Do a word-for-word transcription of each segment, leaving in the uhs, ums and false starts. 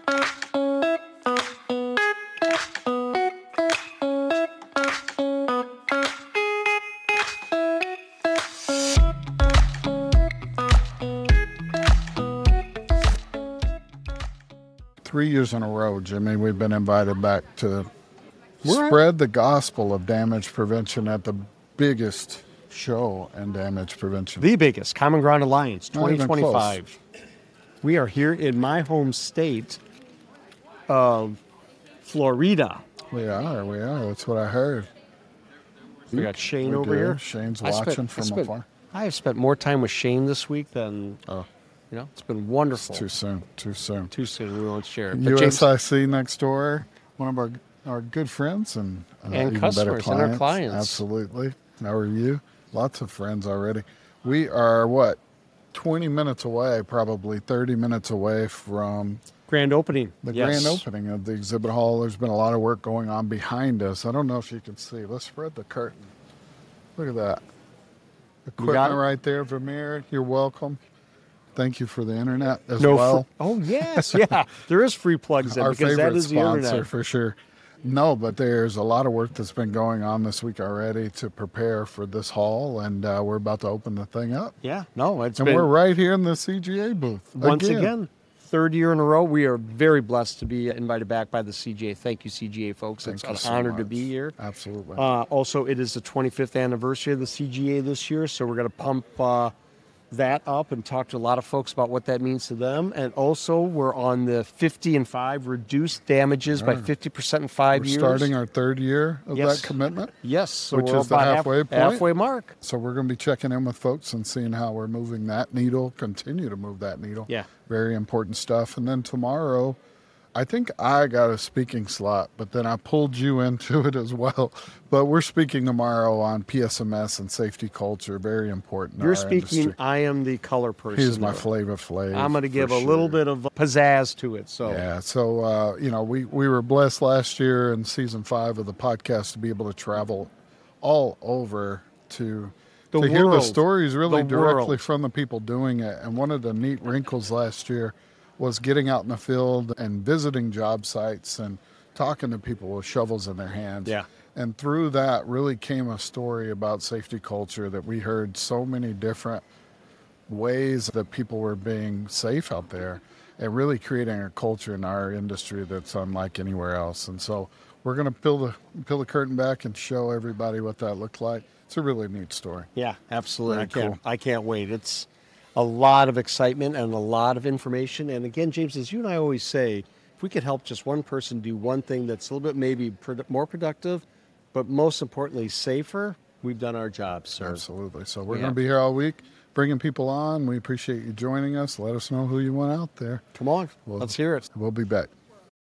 Three years in a row, Jimmy, we've been invited back to We're spread the gospel of damage prevention at the biggest show in damage prevention. The biggest, Common Ground Alliance, Not even twenty twenty-five. We are here in my home state of Florida. We are, we are. That's what I heard. We got Shane We over do. here. Shane's I spent- watching I from spent- afar. I have spent more time with Shane this week than, Oh, you know, it's been wonderful. too soon, too soon. Too soon, we won't share it. But U James- S I C next door, one of our our good friends and uh, And even customers better and our clients. Absolutely. How are you? Lots of friends already. We are what, twenty minutes away, probably thirty minutes away from Grand opening. the Yes. grand opening of the exhibit hall. There's been a lot of work going on behind us. I don't know if you can see. Let's spread the curtain. Look at that. Equipment it? right there, Vermeer. You're welcome. Thank you for the internet as No well. fr- oh, yes, yeah. There is free plugs in Our because favorite that is the sponsor internet. for sure. No, but there's a lot of work that's been going on this week already to prepare for this hall, and uh, we're about to open the thing up. Yeah, no, it's And been, we're right here in the C G A booth. once again, third year in a row, we are very blessed to be invited back by the C G A. Thank you, C G A folks. Thank it's you an so honor to much. be here. Absolutely. Uh, also, it is the twenty-fifth anniversary of the C G A this year, so we're going to pump uh, that up and talk to a lot of folks about what that means to them. And also, we're on the fifty and five, reduced damages by Right. fifty percent in five we're years. starting our third year of Yes. that commitment. Yes, so which we're is the about half- halfway point. halfway mark. So we're going to be checking in with folks and seeing how we're moving that needle, continue to move that needle. Yeah. Very important stuff. And then tomorrow, I think I got a speaking slot, but then I pulled you into it as well. But we're speaking tomorrow on P S M S and safety culture. Very important. in You're our speaking, industry. I am the color person. He's my there. flavor flavor. I'm going to give for a little sure. bit of pizzazz to it. So Yeah, so uh, you know, we we were blessed last year in season five of the podcast to be able to travel all over to The to hear the world. stories really The directly world. from the people doing it. And one of the neat wrinkles last year was getting out in the field and visiting job sites and talking to people with shovels in their hands. Yeah. And through that really came a story about safety culture that we heard so many different ways that people were being safe out there and really creating a culture in our industry that's unlike anywhere else. And so we're going to peel the peel the curtain back and show everybody what that looked like. It's a really neat story. yeah, absolutely. I Very can't, cool. I can't wait. It's a lot of excitement and a lot of information. And again, James, as you and I always say, if we could help just one person do one thing that's a little bit maybe produ- more productive, but most importantly, safer, we've done our job, sir. Absolutely. So we're Yeah. going to be here all week bringing people on. We appreciate you joining us. Let us know who you want out there. Come on, Well- let's hear it. We'll be back.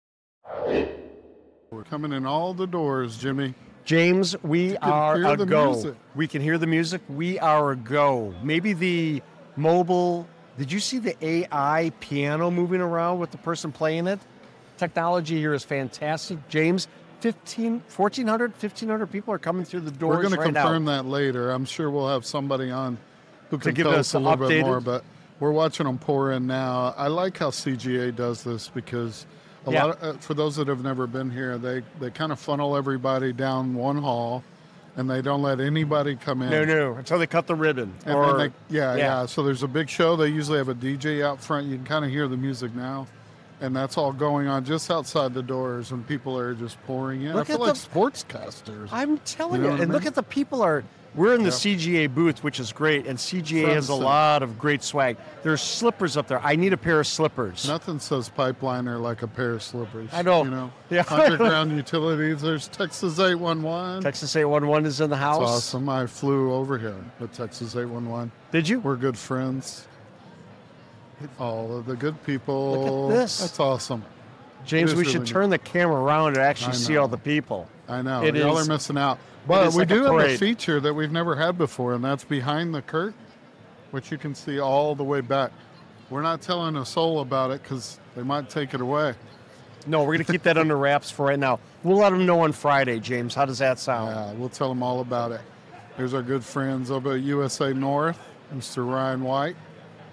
We're coming in all the doors, Jimmy. James, we can are hear a the go. music. We can hear the music. We are a go. Maybe the mobile. Did you see the A I piano moving around with the person playing it? Technology here is fantastic. James, fifteen, fourteen hundred, fifteen hundred people are coming through the doors We're going to right confirm now. that later. I'm sure we'll have somebody on who can give tell us us a little bit updated- more, but we're watching them pour in now. I like how C G A does this because a Yeah. lot of, uh, for those that have never been here, they, they kind of funnel everybody down one hall and they don't let anybody come in. No, no, until they cut the ribbon. And or, then they, yeah, yeah. yeah, So there's a big show. They usually have a D J out front. You can kind of hear the music now. And that's all going on just outside the doors, and people are just pouring in. Look I feel at like the- sportscasters. I'm telling You know you, what I and look mean? at the people are. We're in the Yeah. C G A booth, which is great, and C G A Front has a and center. lot of great swag. There's slippers up there. I need a pair of slippers. Nothing says pipeliner like a pair of slippers. I know. You know, Yeah. underground utilities. There's Texas eight one one. Texas eight one one is in the house. That's awesome. I flew over here with Texas eight one one. Did you? We're good friends. All of the good people. Look at this. That's awesome. James, It is we really should neat. turn the camera around and I actually see all know. the people. I know. It Y'all is- are missing out. But is we like a do have a parade. feature that we've never had before, and that's behind the curtain, which you can see all the way back. We're not telling a soul about it because they might take it away. No, we're going to keep that under wraps for right now. We'll let them know on Friday, James. How does that sound? Yeah, we'll tell them all about it. Here's our good friends over at U S A North, Mister Ryan White.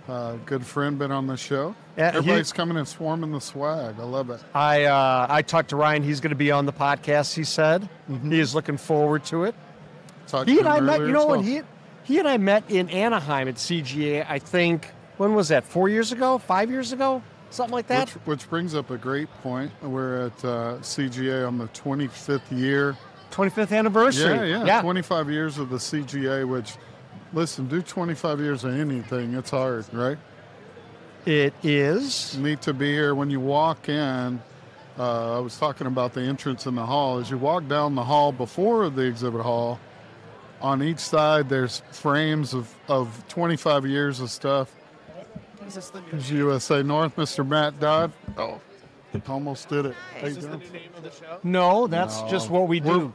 Uh, good friend, been on the show. Yeah, he- Everybody's coming and swarming the swag. I love it. I uh, I talked to Ryan. He's going to be on the podcast. He said he is looking forward to it. Talked He to and him I met. earlier You know as when well. he he and I met in Anaheim at C G A. I think when was that? Four years ago? Five years ago? Something like that. Which, which brings up a great point. We're at uh, C G A on the twenty-fifth year. twenty-fifth anniversary. Yeah, yeah, yeah. twenty-five years of the C G A, which, listen, do twenty-five years of anything, it's hard, right? It is. Neat to be here. When you walk in, uh, I was talking about the entrance in the hall. As you walk down the hall before the exhibit hall, on each side there's frames of, of twenty-five years of stuff. There's U S A North, Mister Matt Dodd. Oh, almost did it. How you doing? No, that's No. just what we do.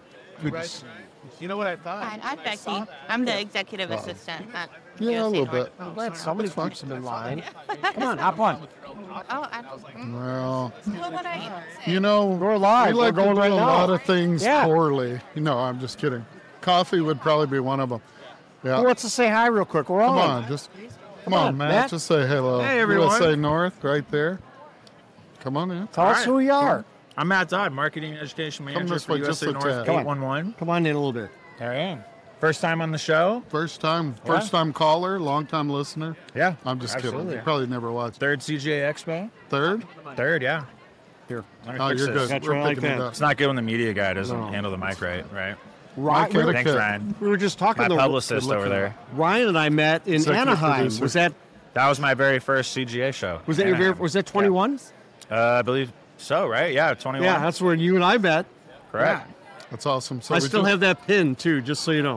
You know what I thought? Fine, I'm Becky. I'm the executive assistant at Yeah, a U S A little North. bit. I'm glad somebody That's fine. keeps them in line. Come on, hop on. Oh, I, mm, Well, what would I say? you know, We're live. we like We're going to do right a now. lot of things Yeah. poorly. No, I'm just kidding. Coffee would probably be one of them. Yeah. Who wants to say hi real quick? We're Come on. on, just come on, on, Matt. Matt. Just say hello. Hey, everyone. U S A North, right there. Come on in. Tell us All who you are. I'm Matt Dodd, Marketing and Education Manager this for way, U S just A a North tad. Come on. eight one one. Come on in a little bit. There I am. First time on the show. First time, first time caller, long time listener. Yeah. I'm just kidding. Absolutely. You probably never watched. Third C G A Expo. Third? Third, yeah. Here. Let me Oh, fix you're this. good. That's We're right, picking like it that. up. It's not good when the media guy doesn't No. handle the mic right, right? Ryan, Mike, we, Thanks, Good. Ryan. we were just talking. My to publicist good over looking. there. Ryan and I met in Executive Anaheim. producer. Was that That was my very first C G A show. was that your very, Anaheim. was that twenty-one? Uh, I believe so, right? Yeah, twenty-one. Yeah, that's where you and I met. correct. That's awesome. So I we still just- have that pin too, just so you know.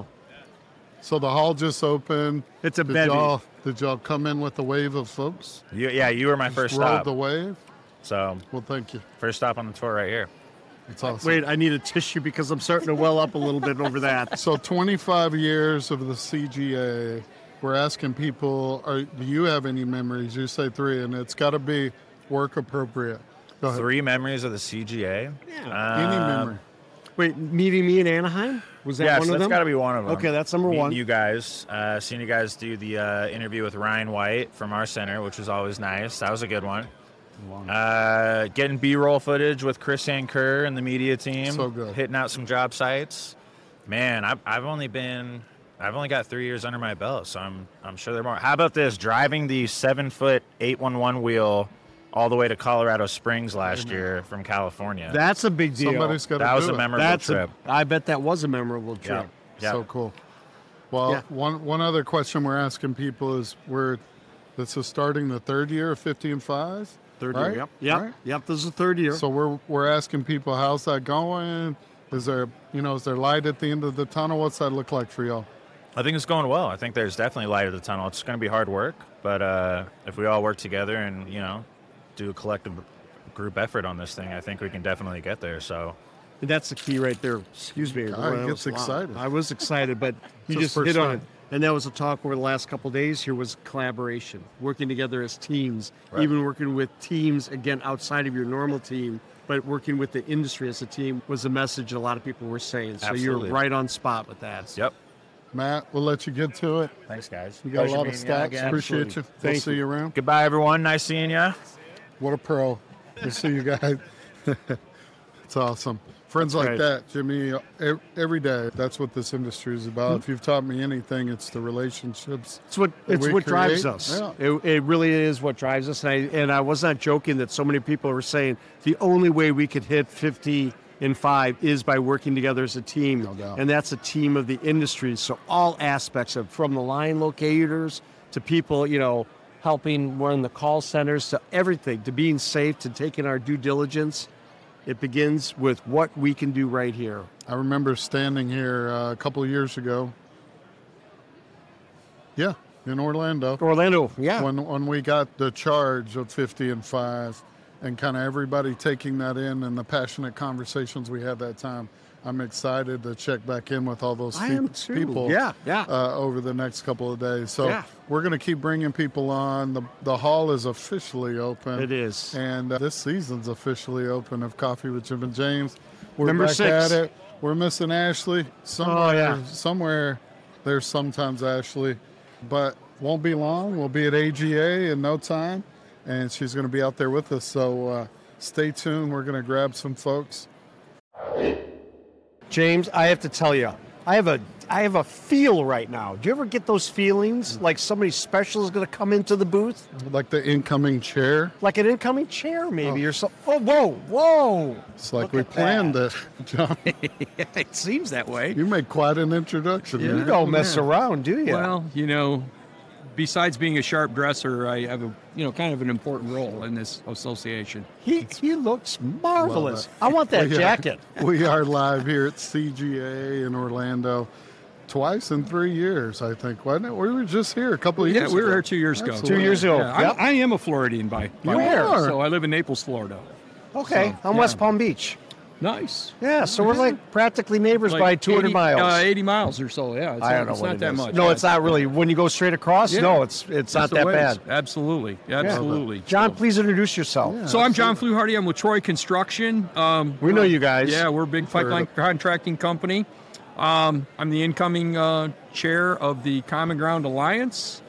So the hall just opened. It's a did bevy. y'all, did y'all come in with a wave of folks? You, yeah, you were my Just first rode stop. the wave. So Well, thank you. first stop on the tour right here. It's awesome. Wait, I need a tissue because I'm starting to well up a little bit over that. So twenty-five years of the C G A. We're asking people, are, do you have any memories? You say three, and it's got to be work appropriate. Go ahead. Three memories of the C G A. Yeah. Any Um, memory. Wait, meeting me in Anaheim? Was that Yes, one of that's them? got to be one of them. Okay, that's number Meeting one. You guys, uh, seeing you guys do the uh, interview with Ryan White from our center, which was always nice. That was a good one. Uh, getting B-roll footage with Chris Anker and the media team. So good. Hitting out some job sites. Man, I've, I've only been, I've only got three years under my belt, so I'm, I'm sure there are more. How about this? Driving the seven-foot eight one one wheel all the way to Colorado Springs last year from California. That's a big deal. Somebody's got to that do was a it. memorable That's trip. a, I bet that was a memorable trip. Yeah. Yeah. So cool. Well, Yeah. one one other question we're asking people is, we're this is starting the third year of fifty and five. Third right? year. Yep. Yep. Right? Yep. This is the third year. So we're we're asking people, how's that going? Is there you know is there light at the end of the tunnel? What's that look like for y'all? I think it's going well. I think there's definitely light at the tunnel. It's going to be hard work, but uh, if we all work together and you know do a collective group effort on this thing, I think we can definitely get there. So And that's the key right there. Excuse me. God, he That gets was loud. excited. I was excited, but you It's his just first hit on time. it. And that was a talk over the last couple of days. Here was collaboration, working together as teams, Right. even working with teams, again, outside of your normal team, but working with the industry as a team was the message a lot of people were saying. So Absolutely. you're right on spot with that. yep. Matt, we'll let you get to it. Thanks, guys. You got a Pleasure lot of meeting you stats. again. Appreciate Absolutely. you. We'll Thank see you. you around. Goodbye, everyone. Nice seeing you. What a pro. We'll see you guys. It's awesome. Friends like right. that, Jimmy, e- every day. That's what this industry is about. If you've taught me anything, it's the relationships. It's what that it's we what drives create. us. Yeah. It, it really is what drives us. And I and I was not joking that so many people were saying the only way we could hit fifty in five is by working together as a team. No doubt. And that's a team of the industry. So all aspects of from the line locators to people, you know, helping run the call centers to everything, to being safe, to taking our due diligence. It begins with what we can do right here. I remember standing here uh, a couple of years ago. Yeah, in Orlando. Orlando, yeah. When when we got the charge of fifty and five, and kind of everybody taking that in, and the passionate conversations we had that time. I'm excited to check back in with all those I pe- am too. people. Yeah, yeah. Uh, over the next couple of days. So Yeah. we're going to keep bringing people on. The the hall is officially open. It is. And uh, this season's officially open of Coffee with Jim and James. We're Number back six. at it. We're missing Ashley. Somewhere, Oh, yeah. somewhere there's sometimes Ashley. But won't be long. We'll be at A G A in no time, and she's going to be out there with us. So uh, stay tuned. We're going to grab some folks. James, I have to tell you, I have a I have a feel right now. Do you ever get those feelings like somebody special is going to come into the booth? Like the incoming chair. Like an incoming chair, maybe, or something. Oh, whoa, whoa. It's like Look we at planned that. it, John. It seems that way. You made quite an introduction. Yeah. You there. don't mess around, do you? Well, you know, besides being a sharp dresser, I have a you know kind of an important role in this association. he, he looks marvelous. Well, I want that we are- jacket. We are live here at C G A in Orlando. Twice in three years, I think, wasn't it? We were just here a couple of Yeah, years we ago. were here two years ago. Absolutely. Two years ago. Yeah, I'm- Yep. I am a Floridian by, by You birth, are. so I live in Naples, Florida. Okay, So, on yeah. West Palm Beach. Nice. Yeah, so we're like practically neighbors Like by two hundred eighty miles. Uh, eighty miles or so. Yeah, it's I not, don't know it's what not it that is. much. No, it's not really. When you go straight across, Yeah. no, it's it's not That's the that way it is. bad. Absolutely, absolutely. John, So- please introduce yourself. So I'm John Fluharty. I'm with Troy Construction. Um, We know you guys. Yeah, we're a big pipeline contracting company. Um, I'm the incoming uh, chair of the Common Ground Alliance.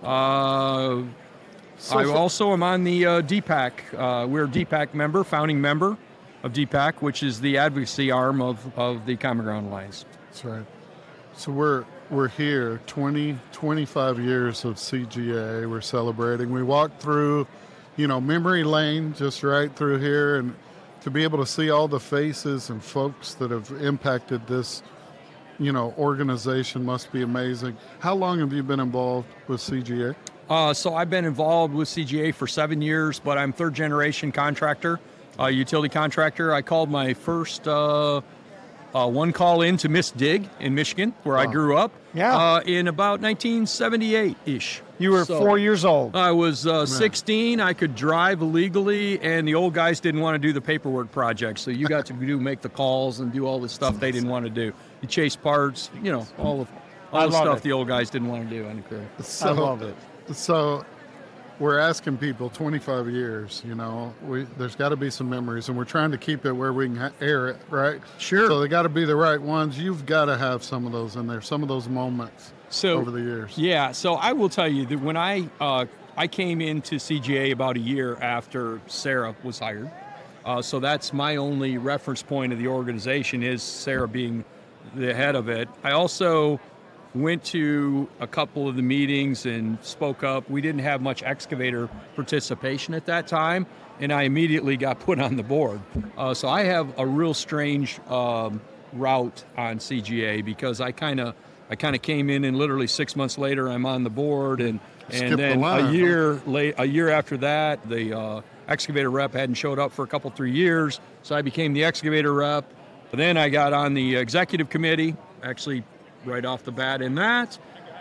Uh, I for- also am on the uh, D PAC. Uh, we're a D PAC member, founding member of D PAC, which is the advocacy arm of, of the Common Ground Alliance. That's right. So we're we're here, twenty, twenty-five years of C G A. We're celebrating. We walked through, you know, memory lane, just right through here, and to be able to see all the faces and folks that have impacted this, you know, organization must be amazing. How long have you been involved with C G A? Uh, so I've been involved with C G A for seven years, but I'm third generation contractor, uh, utility contractor. I called my first uh, uh, one call in to Miss Dig in Michigan, where I Wow. grew up, Yeah. uh, in about nineteen seventy-eight-ish. You were So, four years old. I was uh, sixteen. I could drive illegally, and the old guys didn't want to do the paperwork project. So you got to do make the calls and do all the stuff they didn't want to do. You chase parts, you know, all of I all the love stuff it. the old guys didn't want to do on the crew. So, I love it. So we're asking people twenty-five years, you know, we there's got to be some memories, and we're trying to keep it where we can ha- air it, right? Sure. So they got to be the right ones. You've got to have some of those in there, some of those moments So over the years. Yeah, so I will tell you that when I uh, I came into C G A about a year after Sarah was hired, uh, so that's my only reference point of the organization is Sarah being the head of it. I also went to a couple of the meetings and spoke up. We didn't have much excavator participation at that time, and I immediately got put on the board. Uh, so I have a real strange um, route on C G A because I kind of I kind of came in and literally six months later I'm on the board, and Skip and the then line, a huh? year late a year after that the uh, excavator rep hadn't showed up for a couple three years, so I became the excavator rep. But then I got on the executive committee, actually right off the bat in that.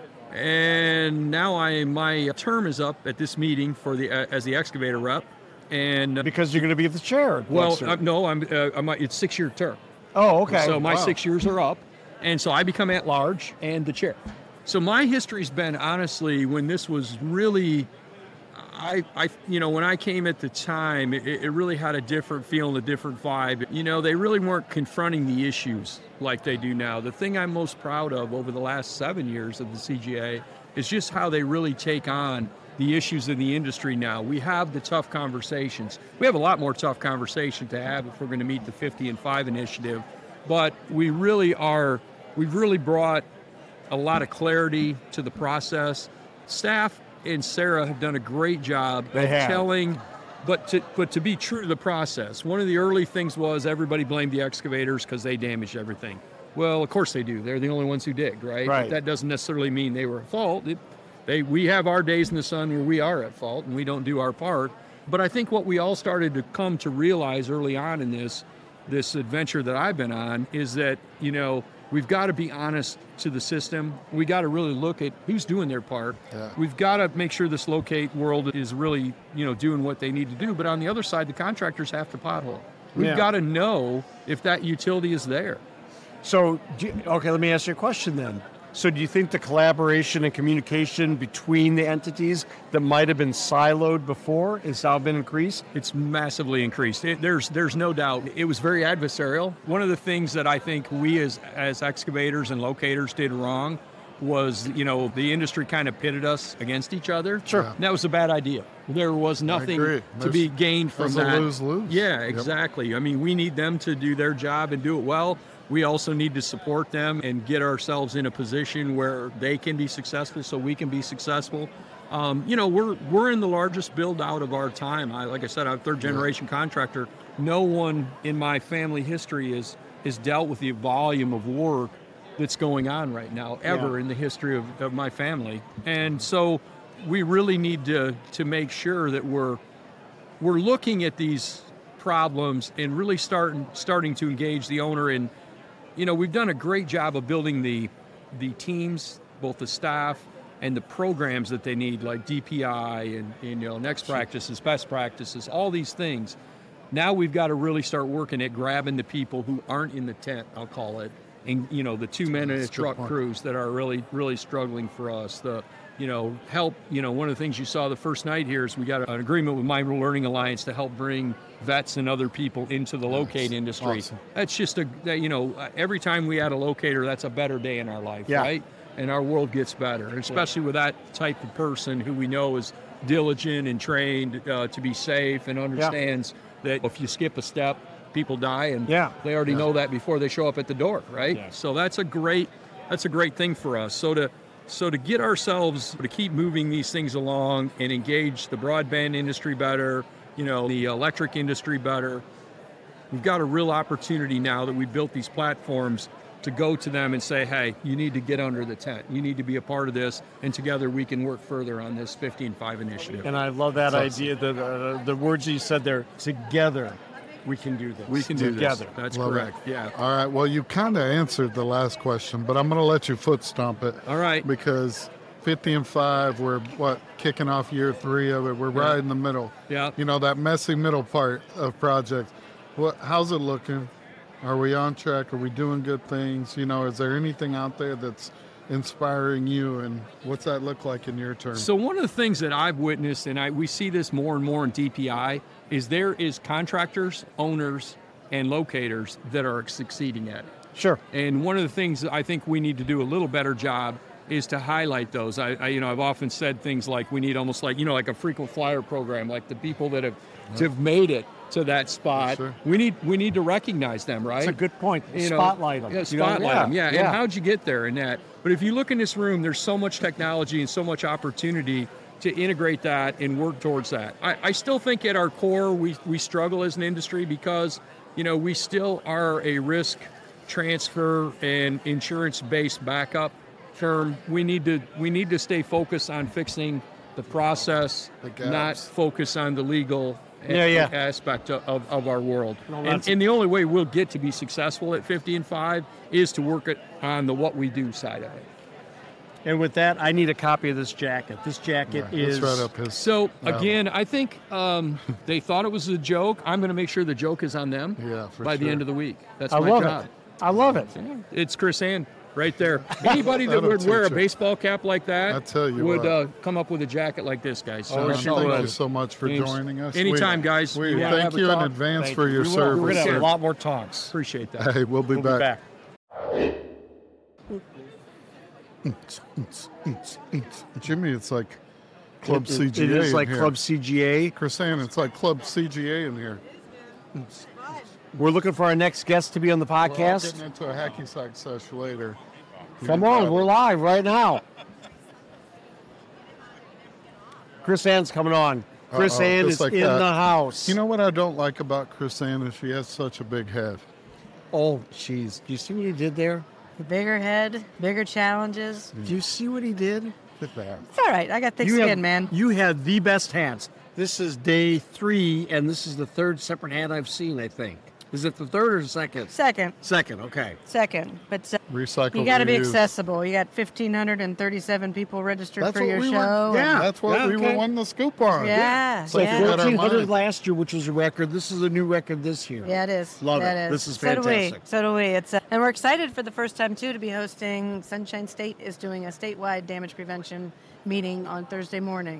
And now I my term is up at this meeting for the uh, as the excavator rep. And uh, Because you're going to be the chair. well, next year. uh, no, I'm, uh, I'm it's six year term. oh, okay. So my Wow. six years are up, and so I become at large and the chair. So my history's been honestly when this was really, I, I, you know, when I came at the time, it, it really had a different feel and a different vibe. You know, they really weren't confronting the issues like they do now. The thing I'm most proud of over the last seven years of the C G A is just how they really take on the issues in the industry now. We have the tough conversations. We have a lot more tough conversation to have if we're going to meet the fifty and five initiative, but we really are, we've really brought a lot of clarity to the process. Staff and Sarah have done a great job They of have. telling, but to, but to be true to the process, one of the early things was everybody blamed the excavators because they damaged everything. Well, of course they do. They're the only ones who dig, right? Right. But that doesn't necessarily mean they were at fault. It, they, we have our days in the sun where we are at fault and we don't do our part. But I think what we all started to come to realize early on in this, this adventure that I've been on is that, you know, we've got to be honest to the system. We got to really look at who's doing their part. Yeah. We've got to make sure this locate world is really, you know, doing what they need to do. But on the other side, the contractors have to pothole. We've Yeah. got to know if that utility is there. So, do you- okay, let me ask you a question then. So do you think the collaboration and communication between the entities that might have been siloed before has now been increased? It's massively increased. It, there's there's no doubt. It was very adversarial. One of the things that I think we as as excavators and locators did wrong was, you know, the industry kind of pitted us against each other. Sure. Yeah. And that was a bad idea. There was nothing agree. to There's- be gained from there's a that. lose-lose. Yeah, Yep. exactly. I mean, we need them to do their job and do it well. We also need to support them and get ourselves in a position where they can be successful so we can be successful. Um, you know, we're we're in the largest build out of our time. I, like I said, I'm a third generation contractor. No one in my family history is has dealt with the volume of work that's going on right now ever Yeah. in the history of, of my family. And so we really need to to make sure that we're we're looking at these problems and really starting starting to engage the owner in, you know, we've done a great job of building the the teams, both the staff and the programs that they need, like D P I and, and you know, next practices, best practices, all these things. Now we've got to really start working at grabbing the people who aren't in the tent, I'll call it, and you know, the two men in a That's a good truck point. crews that are really, really struggling for us. The you know, help, you know, one of the things you saw the first night here is we got an agreement with Mind Learning Alliance to help bring vets and other people into the locate industry. awesome. That's just a, that, you know, every time we add a locator, that's a better day in our life, Yeah. right? And our world gets better, and especially with that type of person who we know is diligent and trained uh, to be safe and understands that if you skip a step, people die, and Yeah. they already know that before they show up at the door, right? Yeah. So that's a great, that's a great thing for us. So to, so to get ourselves to keep moving these things along and engage the broadband industry better, you know, the electric industry better, we've got a real opportunity now that we built these platforms to go to them and say, hey, you need to get under the tent. You need to be a part of this, and together we can work further on this fifteen five initiative. And I love that That's idea, the, the, the words you said there, together we can do this. We can do together. this. That's Love correct. it. Yeah. All right. Well, you kind of answered the last question, but I'm going to let you foot stomp it. All right. Because fifty and five, we're what kicking off year three of it. We're Yeah. right in the middle. Yeah. You know that messy middle part of projects. What? How's it looking? Are we on track? Are we doing good things? You know, is there anything out there that's inspiring you, and what's that look like in your terms? So one of the things that I've witnessed, and I we see this more and more in D P I, is there is contractors, owners, and locators that are succeeding at it. Sure. And one of the things that I think we need to do a little better job is to highlight those. I, I you know, I've often said things like we need almost like, you know, like a frequent flyer program, like the people that have, have made it to that spot. Sure. We need we need to recognize them, right? That's a good point. You know, Spotlight them. Yeah, spotlight them. Yeah. yeah. And how'd you get there in that? But if you look in this room, there's so much technology and so much opportunity to integrate that and work towards that. I, I still think at our core, we, we struggle as an industry because, you know, we still are a risk transfer and insurance-based backup firm. We need to we need to stay focused on fixing the process, The gaps. not focus on the legal a- Yeah, yeah. aspect of, of, of our world. No, and, that's- and the only way we'll get to be successful at fifty and five is to work it on the what we do side of it. And with that, I need a copy of this jacket. This jacket Yeah, is that's right up his. So alley. again, I think um, they thought it was a joke. I'm going to make sure the joke is on them Yeah, for by the sure. end of the week. That's I my love job. it. I love it. It's Chris Ann right there. Anybody that That'll would wear a teach her. baseball cap like that I tell you would what. uh, come up with a jacket like this, guys. So John, I sure feel, thank uh, you so much for James, joining us. anytime, guys. We, You we wanna thank have a you in talk? advance Thank for you. your We will. service. We're going to have sir. a lot more talks. Appreciate that. Hey, we'll be We'll back. be back. Jimmy, it's like Club It- C G A. It is in like here. Club C G A. Chris Ann, it's like Club C G A in here. We're looking for our next guest to be on the We're all podcast. getting into a hacky sack sesh later. Come on, we're live right now. Chris Ann's coming on. Chris Uh-oh, Ann just is like in that. the house. You know what I don't like about Chris Ann is she has such a big head. oh, jeez. Do you see what he did there? Bigger head, bigger challenges. Do you see what he did? Look at that. It's all right. I got thick you skin, have, man. You had the best hands. This is day three, and this is the third separate hand I've seen, I think. Is it the third or the second? Second, Second, okay. second. But uh, Recycle. you got to be reuse. accessible. You got one thousand five hundred thirty-seven people registered That's for what your we show. were. Yeah. That's what Yeah, we okay. were wanting the scoop on. Yeah, So yeah. if we had our fourteen hundred mind- last year, which was a record. This is a new record this year. Yeah, it is. Love Yeah, it. This is So do we. fantastic. So do we. It's uh, and we're excited for the first time too to be hosting. Sunshine State is doing a statewide damage prevention meeting on Thursday morning.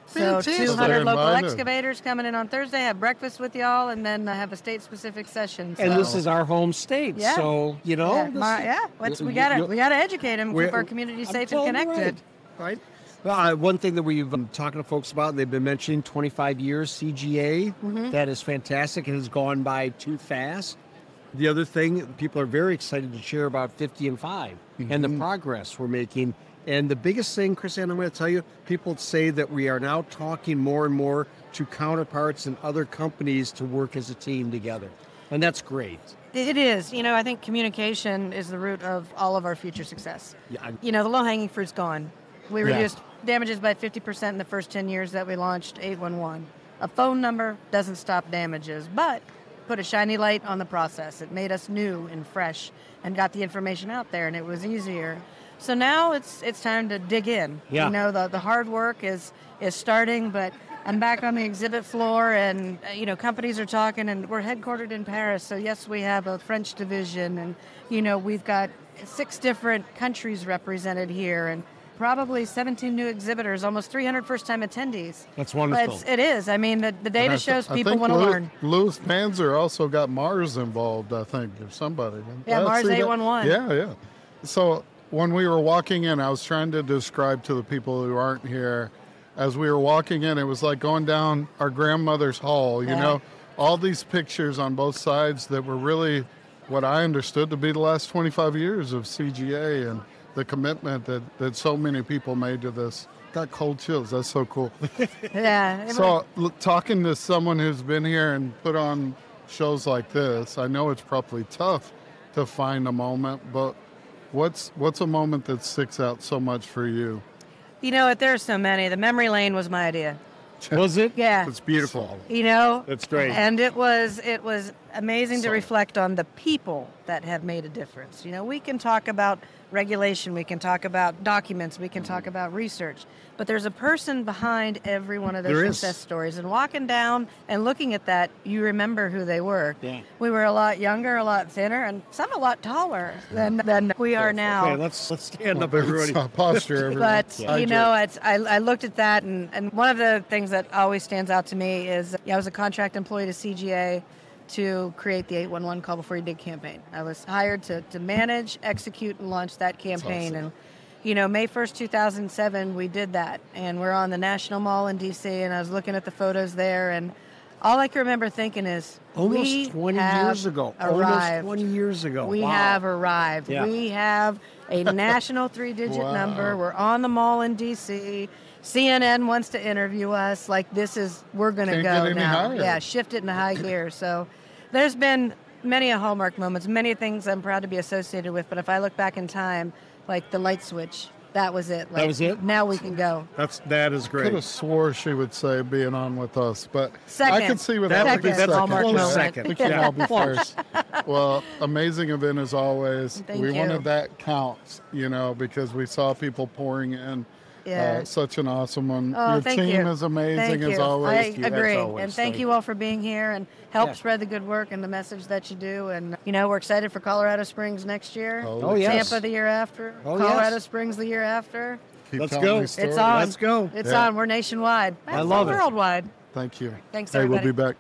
So Fantastic. two hundred They're local invited. excavators coming in on Thursday, have breakfast with y'all, and then uh, have a state-specific session. And so. this is our home state, Yeah. so you know. yeah, this my- is- yeah. Let's, we you- gotta you- we gotta educate them, We're- keep our community I'm safe and totally connected. Right. right. Well, uh, one thing that we've been talking to folks about, they've been mentioning twenty-five years C G A. Mm-hmm. That is fantastic. It has gone by too fast. The other thing, people are very excited to share about fifty and five and the progress we're making. And the biggest thing, Chrisanne, I'm going to tell you, people say that we are now talking more and more to counterparts and other companies to work as a team together. And that's great. It is. You know, I think communication is the root of all of our future success. Yeah, I- You know, the low-hanging fruit's gone. We Yeah. reduced damages by fifty percent in the first ten years that we launched eight one one. A phone number doesn't stop damages, but put a shiny light on the process. It made us new and fresh and got the information out there, and it was easier. So now it's it's time to dig in. Yeah. You know, the, the hard work is is starting, but I'm back on the exhibit floor, and uh, you know, companies are talking, and we're headquartered in Paris. So yes, we have a French division, and you know, we've got six different countries represented here, and probably seventeen new exhibitors, almost three hundred first-time attendees. That's wonderful. But it's, it is. I mean, the, the data I shows th- I people think want to Lew- learn. Louis Panzer also got Mars involved, I think, or somebody. Yeah, I Mars see that. eight one one. Yeah, yeah. So when we were walking in, I was trying to describe to the people who aren't here, as we were walking in, it was like going down our grandmother's hall, you Yeah. know, all these pictures on both sides that were really what I understood to be the last twenty-five years of C G A and the commitment that, that so many people made to this. Got cold chills. That's so cool. Yeah. it So, l- talking to someone who's been here and put on shows like this, I know it's probably tough to find a moment, but what's what's a moment that sticks out so much for you? You know what? There are so many. The memory lane was my idea. Was it? Yeah. It's beautiful. You know. That's great. And it was it was amazing to So- reflect on the people that have made a difference. You know, we can talk about regulation, we can talk about documents, we can talk about research, but there's a person behind every one of those There is. success stories. And walking down and looking at that, you remember who they were. Yeah. We were a lot younger, a lot thinner, and some a lot taller than, than we are now. Okay, let's let's stand up, everybody. It's, uh, posture, everyone. But I you do. know, it's, I, I looked at that, and, and one of the things that always stands out to me is yeah, I was a contract employee to C G A to create the eight one one Call Before You Dig campaign. I was hired to, to manage, execute, and launch that campaign. awesome. And you know, May first, two thousand seven, we did that, and we're on the National Mall in D C. And I was looking at the photos there, and all I can remember thinking is, Almost we twenty have years ago. arrived. Almost twenty years ago. We Wow. have arrived. Yeah. We have a national three-digit Wow. number. We're on the mall in D C. C N N wants to interview us. Like, this is, we're going to Can't go get any now. higher. Yeah, shift it into high gear. So there's been many a hallmark moments, many things I'm proud to be associated with. But if I look back in time, like the light switch, that was it. Like, was it? Now we can go. That's that is Could great. have swore she would say being on with us, but I Second. could see with That that would be- would be that's a second. hallmark Yeah. moment. second. We can Yeah. all be first. Well, amazing event as always. Thank we you. wanted that counts, you know, because we saw people pouring in. Yeah. Uh, such an awesome one. Oh, Your thank team you. is amazing Thank as you. always. I agree. always. And thank Thank you all for being here and help Yeah. spread the good work and the message that you do. And, you know, we're excited for Colorado Springs next year. Oh, yes. Tampa the year after. Oh, Colorado yes. Springs the year after. Keep Let's telling go. these It's stories. on. Let's go. It's Yeah. on. We're nationwide. I love it. Worldwide. Thank you. Thanks, Hey, we'll everybody.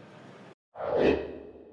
be back.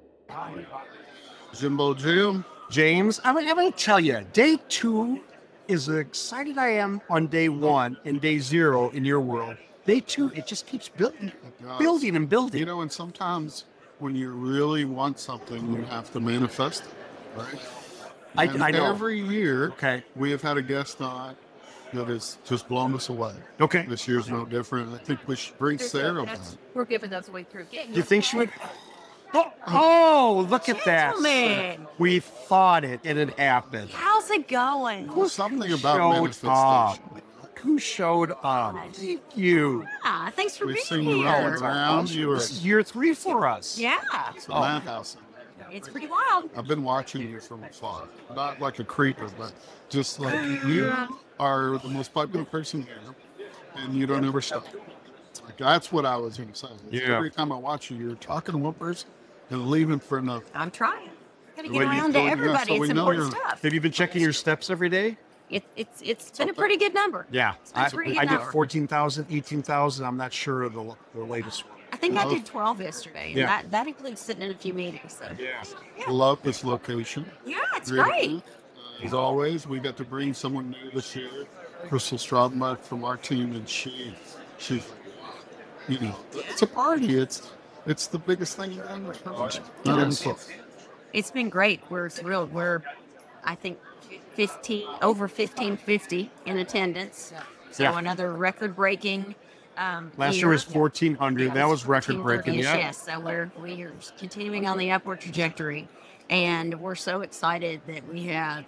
Jimbo Jim. James, I'm, I'm going to tell you, day two is as excited I am on day one and day zero in your world. Day two, it just keeps building, does. building and building. You know, and sometimes when you really want something, you have to manifest it, right? I, And I know. every year, Okay. we have had a guest on that has just blown us away. Okay. This year's no different. I think we should bring Sarah back. We're giving those away through. Do you think she would? Oh, oh, look at that. Gentlemen. We thought it and it happened. How's it going? There's something about Showed manifestation. up. Who showed up? Thank you. Ah, thanks for We've being seen you here. rolling around. You were This is year three for us. Yeah, at the madhouse. it's pretty wild. I've been watching you from afar. Not like a creeper, but just like you are the most popular person here, and you don't ever stop. Like, that's what I was going to say. Yeah. Every time I watch you, you're talking to one person and leaving for another. I'm trying. Gotta get Well, you around to told us, everybody. so we It's know important you're- stuff. Have you been checking your steps every day? it, it's it's been a pretty good number. Yeah, been I, pretty I good did number. fourteen thousand, eighteen thousand. I'm not sure of the, the latest one. I think I did twelve yesterday, and Yeah. that, that includes sitting in a few meetings. So Yeah. Love this location. yeah, it's Really. great. As always, we got to bring someone new this year, Crystal Straubenberg from our team, and she, she's, you know, it's a party. It's it's the biggest thing in the Yes. It's been great. We're thrilled. We're, I think, fifteen over fifteen fifty in attendance. So Yeah. another record-breaking. Um, Last year was year. fourteen hundred. That was record breaking. fourteen thirty-ish, Yeah. Yes, so we're we're continuing on the upward trajectory, and we're so excited that we have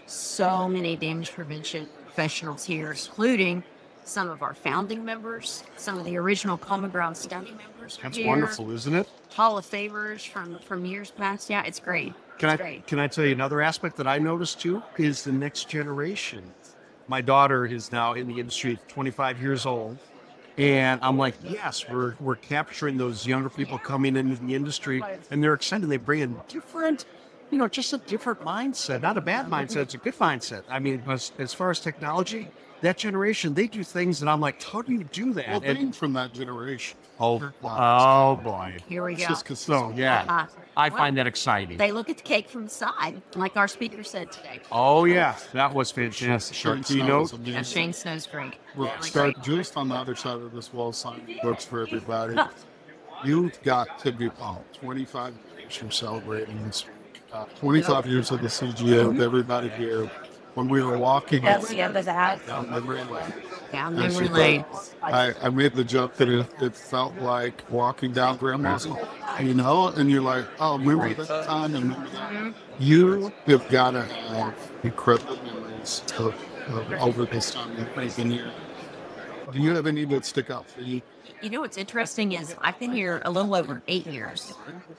so many damage prevention professionals here, including some of our founding members, some of the original Common Ground study members. are That's here, wonderful, isn't it? Hall of Favors from from years past. Yeah, it's great. Can it's I great. can I tell you another aspect that I noticed too is the next generation. My daughter is now in the industry, twenty-five years old, and I'm like, yes, we're we're capturing those younger people coming into the industry, and they're excited. They bring a different, you know, just a different mindset, not a bad mindset. It's a good mindset. I mean, as, as far as technology, that generation they do things, and I'm like, how do you do that? Well, And- being from that generation, oh, oh boy. Here we it's go. just So consistent. yeah, Uh, I well, find that exciting. They look at the cake from the side, like our speaker said today. Oh yeah, that was fantastic. Shane Snow Keynote. is amazing. Yeah, Shane Snow's great. We'll Really start great. just on the other side of this wall, signing books for everybody. You've got to be oh, twenty-five years you're celebrating this week. Uh, twenty-five years of the C G A with everybody here. When we were walking Yes, yeah, there's that. down memory lane, Down Yes, memory you lane. I, I made the joke that it, it felt like walking down grandma's hall, you know, and you're like, oh, remember that time and remember that. You have got to have incredible memories of, of over this time you've been here. Do you have any that stick out for you? You know what's interesting is I've been here a little over eight years.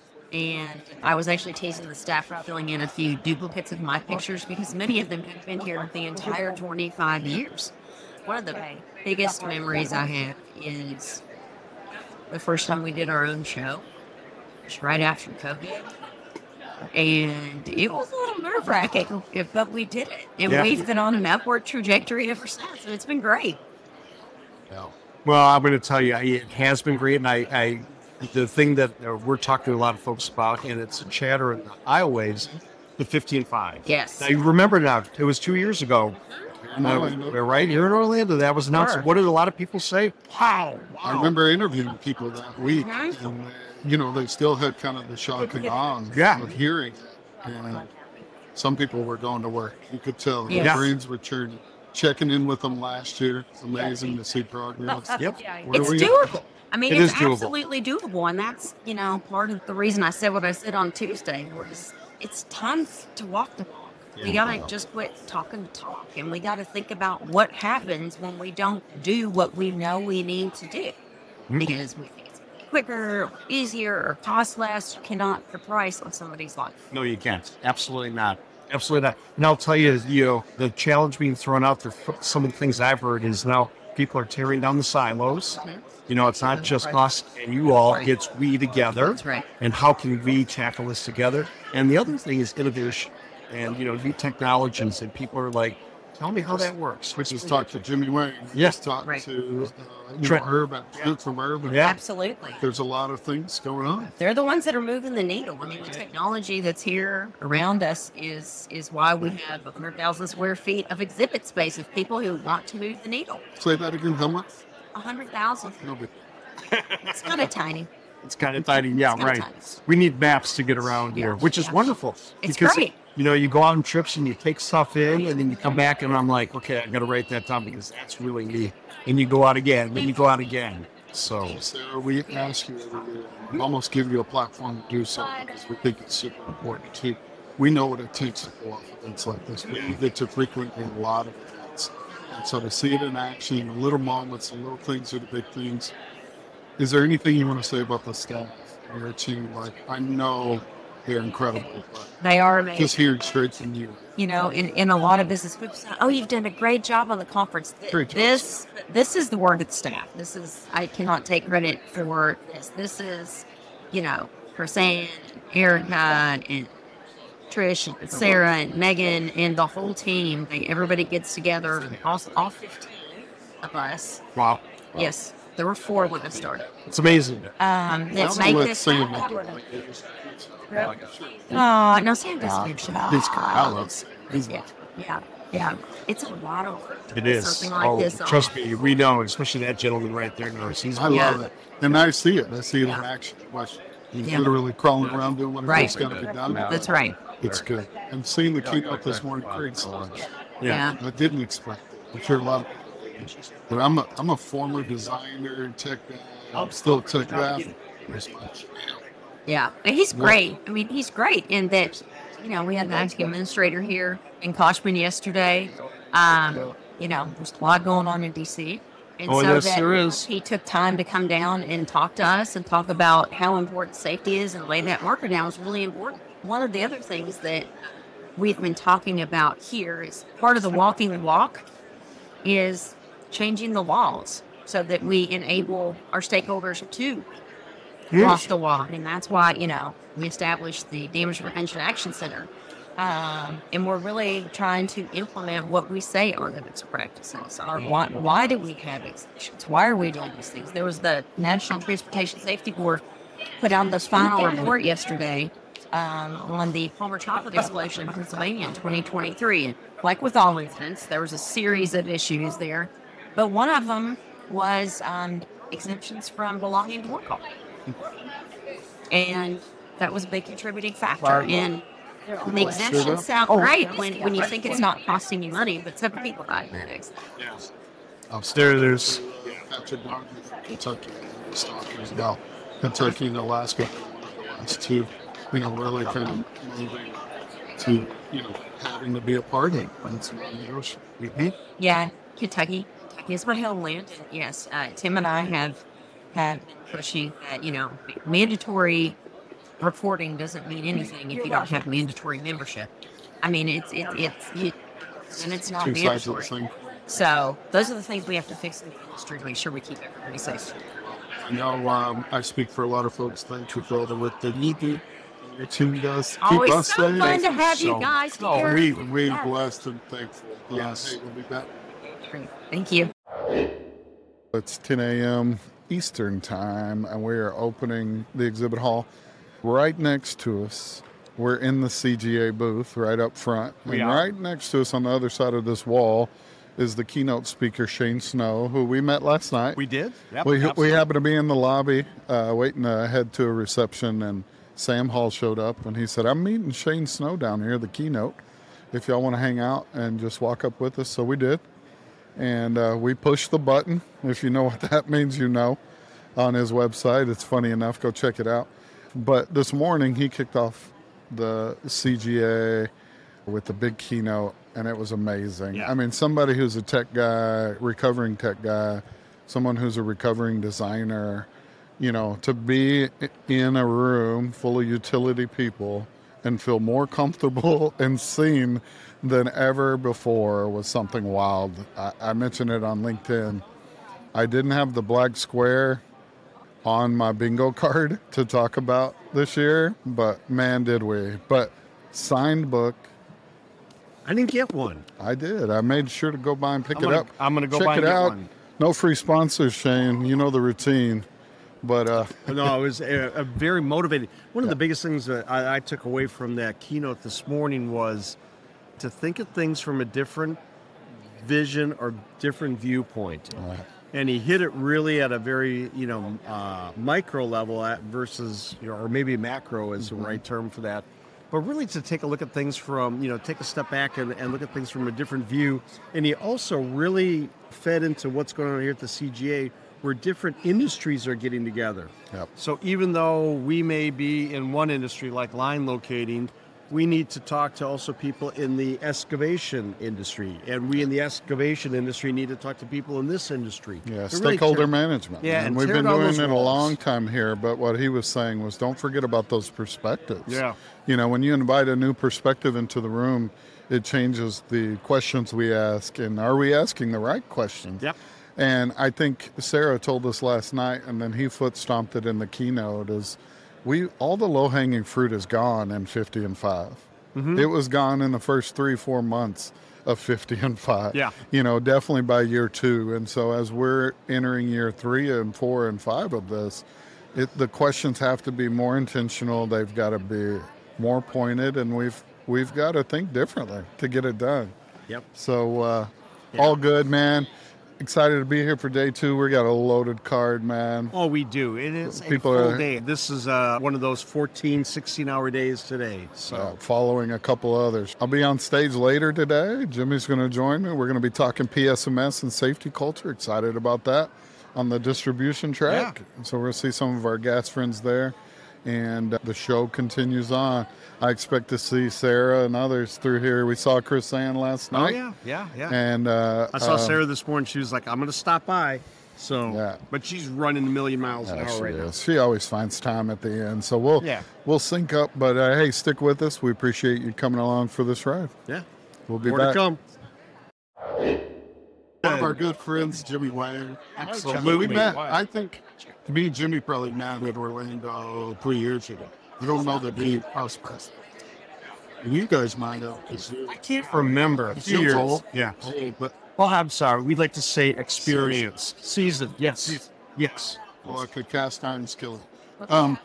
And I was actually teasing the staff for filling in a few duplicates of my pictures because many of them have been here the entire twenty-five years. One of the biggest memories I have is the first time we did our own show. It was right after COVID. And it was a little nerve wracking, but we did it. And Yeah. we've been on an upward trajectory ever since. And it's been great. Yeah. Well, I'm going to tell you, it has been great, and I, I the thing that uh, we're talking to a lot of folks about, and it's a chatter in the aisleways, the fifteen five. Yes. Now, you remember now, it was two years ago. In Uh, Orlando. we're right here in Orlando. That was announced. Sure. What did a lot of people say? Wow. I remember interviewing people that week, Mhm. and you know they still had kind of the shock and awe Yeah. of hearing it. And some people were going to work. You could tell their Yes. brains were churning. Checking in with them last year, it's amazing to see progress. Yep. Where It's were you? doable. I mean, It it's is doable. absolutely doable. And that's, you know, part of the reason I said what I said on Tuesday was it's time to walk the walk. We got to just quit talking the talk. And we got to think about what happens when we don't do what we know we need to do. Because we think it's quicker, or easier, or cost less. You cannot put a price on somebody's life. No, you can't. Absolutely not. Absolutely not. And I'll tell you, you know, the challenge being thrown out there, some of the things I've heard is now people are tearing down the silos. You know, it's not just us and you all, Right. it's we together. That's right. And how can we tackle this together? And the other thing is innovation and, you know, new technologies. And people are like, tell me how that works. We just talked to Jimmy Wayne. We Yes. just talked Right. to uh, you Trent. know, Urban, Trent from Urban. Yeah. Absolutely. There's a lot of things going on. They're the ones that are moving the needle. I mean, the technology that's here around us is is why we have one hundred thousand square feet of exhibit space of people who want to move the needle. Say that again, how much? one hundred thousand. No, but It's kind of tiny. It's kind of tiny. Yeah, kinda right. tiny. We need maps to get around here, which is Yeah. wonderful. It's because, great. You know, you go on trips and you take stuff in, and then you come back, and I'm like, okay, I got to write that down because that's really me. And you go out again, then you go out again. So, Sarah, we ask you every year, we almost give you a platform to do something because we think it's super important too. We know what it takes to pull off events like this. We get to frequently a lot of events. And so to see it in action, the little moments, the little things are the big things. Is there anything you want to say about the staff and your team? Like, I know they're incredible, but They are amazing. just hearing straight from you. You know, in, in a lot of business, people say, "Oh, you've done a great job on the conference." Th- Great job. This this is the work of the staff. This is I cannot take credit for this. This is, you know, Hussein, and Erica, and Trish, and Sarah, and Megan, and the whole team. They, everybody gets together. All, all fifteen of us. Wow. Yes, there were four when it started. It's amazing. Um, that So make let's this sing happen. it. Oh, no, Sam doesn't give shit. This guy, I love Yeah, yeah, yeah. It's a lot of work. to It put is. Something like oh, this on. trust me, we know, especially that gentleman right there knows. He's I Yeah. love it. And I see it. I see it in Yeah. action. Watch. He's Yeah. literally crawling around doing whatever Right. it's got to be done. That's right. It's good. And seeing the keynote this morning creates so much. Yeah. I didn't expect it. I'm sure a lot of but I'm a, I'm a former designer, tech guy. I'm still a tech guy. There's much. Yeah, and he's great. I mean, he's great in that, you know, we had the acting administrator here in Koshman yesterday. Um, you know, there's a lot going on in D C. And Oh, so yes, that there is. he took time to come down and talk to us and talk about how important safety is and lay that marker down was really important. One of the other things that we've been talking about here is part of the walking the walk is changing the laws so that we enable our stakeholders to walk the walk. And that's why, you know, we established the Damage Prevention Action Center. Um, and we're really trying to implement what we say are limits of practices. Or why, why do we have exemptions? Why are we doing these things? There was the National Transportation Safety Board put out this final report yesterday um, on the Palmer chocolate explosion in Pennsylvania in twenty twenty-three. And like with all incidents, there was a series of issues there. But one of them was um, exemptions from belonging to work call. And that was a big contributing factor. And the exemptions sound great when, when you think it's not costing you money, but some people died in that accident. Upstairs, there's Patrick Martin from Kentucky was talking about Kentucky and Alaska. It's two, you know, really kind of moving to, you know, having to be a part of it. It's non-negotiable. Yeah, Kentucky. Kentucky is my homeland. And yes, uh, Tim and I have have been pushing that, you know, mandatory reporting doesn't mean anything if you don't have mandatory membership. I mean, it's it, it's it, and it's not Two sides of the mandatory. same. So those are the things we have to fix in the industry to make sure we keep everybody safe. I know um, I speak for a lot of folks. Thank you for all the work that you do. Your team does. Keep Always us so safe. fun to have you So- guys Oh, here. we we're Yeah. blessed and thankful. Uh, Yes. hey, we'll be back. Great. Thank you. It's ten a.m. Eastern time, and we are opening the exhibit hall. Right next to us, we're in the C G A booth right up front. We and are. right next to us on the other side of this wall is the keynote speaker, Shane Snow, who we met last night. we did. Yep, we, we absolutely. happened to be in the lobby uh, waiting to head to a reception, and Sam Hall showed up, and he said, I'm meeting Shane Snow down here, the keynote, if y'all want to hang out and just walk up with us. So we did. And uh, we pushed the button. If you know what that means, you know, on his website. It's funny enough. Go check it out. But this morning, he kicked off the C G A with the big keynote, and it was amazing. Yeah. I mean, somebody who's a tech guy, recovering tech guy, someone who's a recovering designer, you know, to be in a room full of utility people and feel more comfortable and seen than ever before was something wild. I, I mentioned it on LinkedIn. I didn't have the black square on my bingo card to talk about this year, but man, did we. But signed book, I didn't get one. I did. I made sure to go by and pick I'm it gonna- up. I'm gonna go Check by and it get out. one. No free sponsors, Shane. You know the routine. But uh, No, it was a, a very motivating. One of the biggest things that I, I took away from that keynote this morning was to think of things from a different vision or different viewpoint. Right. And he hit it really at a very, you know, uh, micro level at versus, you know, or maybe macro is the right term for that. But really to take a look at things from, you know, take a step back and, and look at things from a different view. And he also really fed into what's going on here at the C G A, where different industries are getting together. Yep. So even though we may be in one industry like line locating, we need to talk to also people in the excavation industry. And we in the excavation industry need to talk to people in this industry. yeah, To really stakeholder tear- management. Yeah, man. and we've tear been down doing those it a walls. long time here. But what he was saying was, don't forget about those perspectives. Yeah. You know, when you invite a new perspective into the room, it changes the questions we ask, and are we asking the right questions? Yep. And I think Sarah told us last night, and then he foot stomped it in the keynote, is we all the low hanging fruit is gone in fifty and five. Mhm. It was gone in the first three, four months of fifty and five. Yeah. You know, definitely by year two. And so as we're entering year three and four and five of this, it, the questions have to be more intentional. They've got to be more pointed, and we've we've got to think differently to get it done. Yep. So uh, all good, man. Excited to be here for day two. We got a loaded card, man. Oh, we do. It is a People full are- day. This is uh, one of those fourteen, sixteen hour days today. So Uh, following a couple others. I'll be on stage later today. Jimmy's going to join me. We're going to be talking P S M S and safety culture. Excited about that on the distribution track. So we'll see some of our gas friends there. And uh, the show continues on. I expect to see Sarah and others through here. We saw Chris Ann last Oh night. yeah, yeah, yeah. And uh, I saw uh, Sarah this morning. She was like, "I'm going to stop by." So, Yeah. but she's running a million miles an Yeah, hour she right now. is. She always finds time at the end. So we'll Yeah. we'll sync up. But uh, hey, stick with us. We appreciate you coming along for this ride. Yeah, We'll be more back. to come. One of our good friends, Jimmy Wang. Absolutely. We met, I think, me and Jimmy probably met at Orlando three years ago. I don't know that he was president. And you guys might have. 'cause you- I can't remember. A few Seems years. old. Yeah. Hey, but Well, I'm sorry. We'd like to say experience. Season. Yes. Yes. like a cast iron skillet. Um,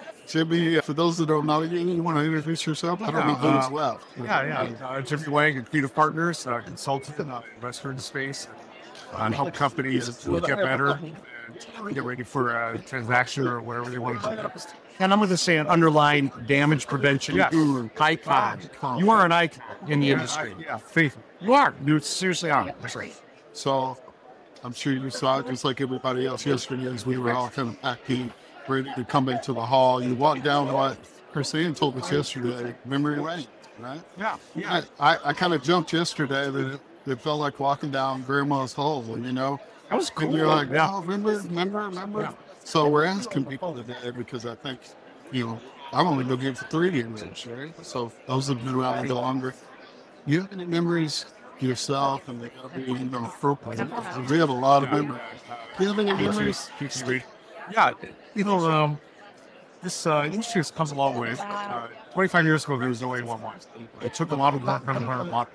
Jimmy, for those that don't know you, you want to introduce yourself? I don't know who's Uh, left. Yeah, yeah. Uh, Jimmy Wang and Creative Partners, uh, consultant in the Western space, uh, and help companies get better and get ready for a transaction or whatever they want to do. And I'm going to say an underlying damage prevention Yes. guru, icon. You are an icon in the Yeah, industry. I- yeah, faith. You are. You seriously are. That's right. So I'm sure you saw it just like everybody else yesterday as we were all kind of acting, ready to come into the hall. You walked down what Chris Ann told us yesterday, memory lane, right? Yeah, yeah. I, I, I kind of jumped yesterday that it, it felt like walking down Grandma's hall, you know? That was cool. And you're like, Yeah. oh, remember, remember, remember? So we're asking people today because I think, you know, I'm only going to give for three years, right? So those have been around a little longer. You have any memories yourself and they got to be, you know, appropriate? We have a lot of memories. Do you have any memories? Yeah, you know, um, this uh, industry has come a long way. Uh, twenty-five years ago, there was no eight one one. It took a lot of work on a lot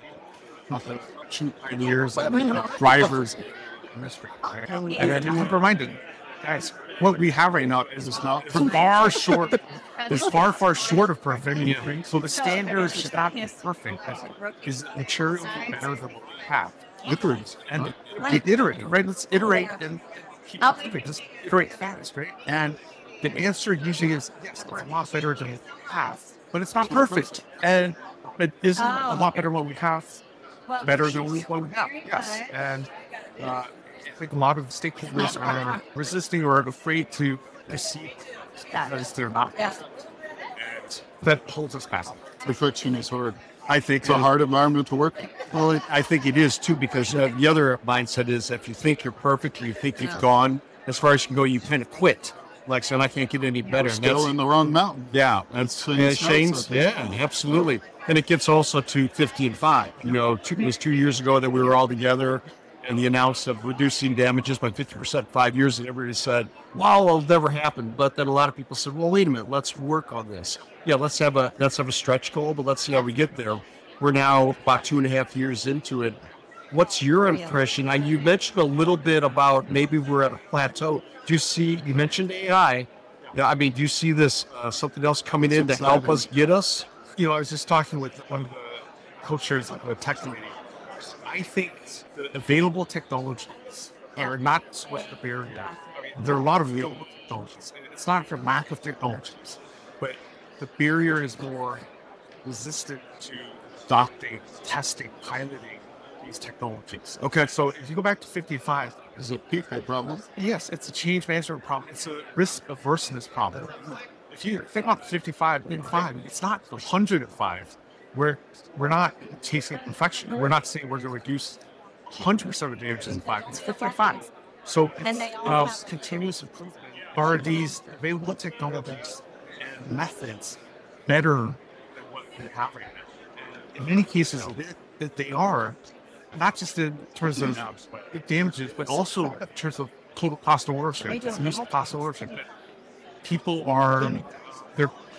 of two years, drivers, industry. And then I'm reminded, guys, what we have right now is not far short. It's far, far short of perfect. So the standard should not be perfect. Is material better than what we have? Iterate and keep iterating, right? Let's iterate and keep improving. Just iterate fast, right? And the answer usually is yes, it's a lot better than what we have, but it's not perfect. And it isn't a lot better than what we have, better than we- what we have. Yes, and uh, I think a lot of stakeholders are resisting or afraid to perceive because they're not. And that holds us back. Perfection is hard. I think It's a hard environment to work in. Well, it, I think it is too, because uh, the other mindset is if you think you're perfect or you think you've gone as far as you can go, you kind of quit. Like, so I can't get any better. And Still that's- in the wrong mountain. yeah, that's Shane yeah, Smeltzer. Shane's. Yeah, absolutely. And it gets also to fifty and five. You know, two, it was two years ago that we were all together, and the announce of reducing damages by fifty percent five years, and everybody said, "Wow, it'll never happen." But then a lot of people said, "Well, wait a minute, let's work on this. Yeah, let's have a let's have a stretch goal, but let's see how we get there." We're now about two and a half years into it. What's your impression? I, you mentioned a little bit about maybe we're at a plateau. Do you see? You mentioned A I. Yeah, I mean, do you see this uh, something else coming in to help us get us? You know, I was just talking with one of the co-chairs of the tech committee. I think the available technologies are not what the barrier. There are a lot of available technologies. It's not for lack of technologies, but the barrier is more resistant to adopting, testing, piloting these technologies. Okay, so if you go back to fifty-five, Is it people problem? yes, it's a change management problem. It's a risk averseness problem. If you think about fifty-five and five, it's not the one hundred five. We're we're not chasing perfection. We're not saying we're going to reduce one hundred percent of the damages in five. It's fifty-five. So And they uh, all- continuous improvement are these available technologies and methods better than what we have right now. In many cases, that they are not just in terms of damages, but also in terms of total cost of ownership, use cost of ownership. People are they're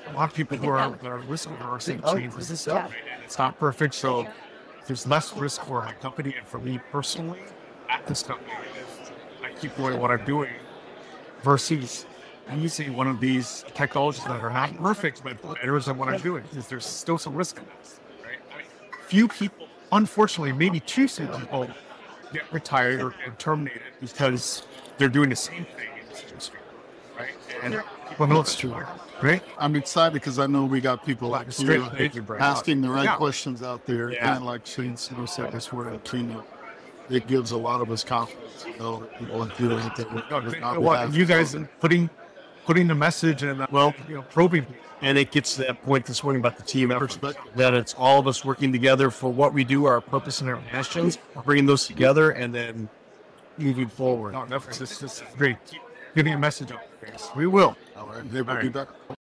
a lot of people who are, that are listening are saying change this stuff. It's not perfect, so there's less risk for my company and for me personally at this company if I keep doing what I'm doing versus using one of these technologies that are not perfect but better than what I'm doing. Because there's still some risk in this, right? I mean, few people, unfortunately, maybe too few people get retired or get terminated because they're doing the same thing in this industry, right? And people know it's true, right? I'm excited because I know we got people like Straight you thank you, Brad. asking the right Yeah. questions out there. Yeah. And like Shane Snow said, this word of keynote, it gives a lot of us confidence. You know, that people like doing it. That we're, No, we're you not know what? behalf You of guys something. putting putting the message and uh, well, you know, probing people. And it gets to that point this morning about the team effort, Perspective. that it's all of us working together for what we do, our purpose and our passions, bringing those together, and then moving forward. No, no, this this is great. Keep getting a message out, guys. We will. All right. They will All be right. back.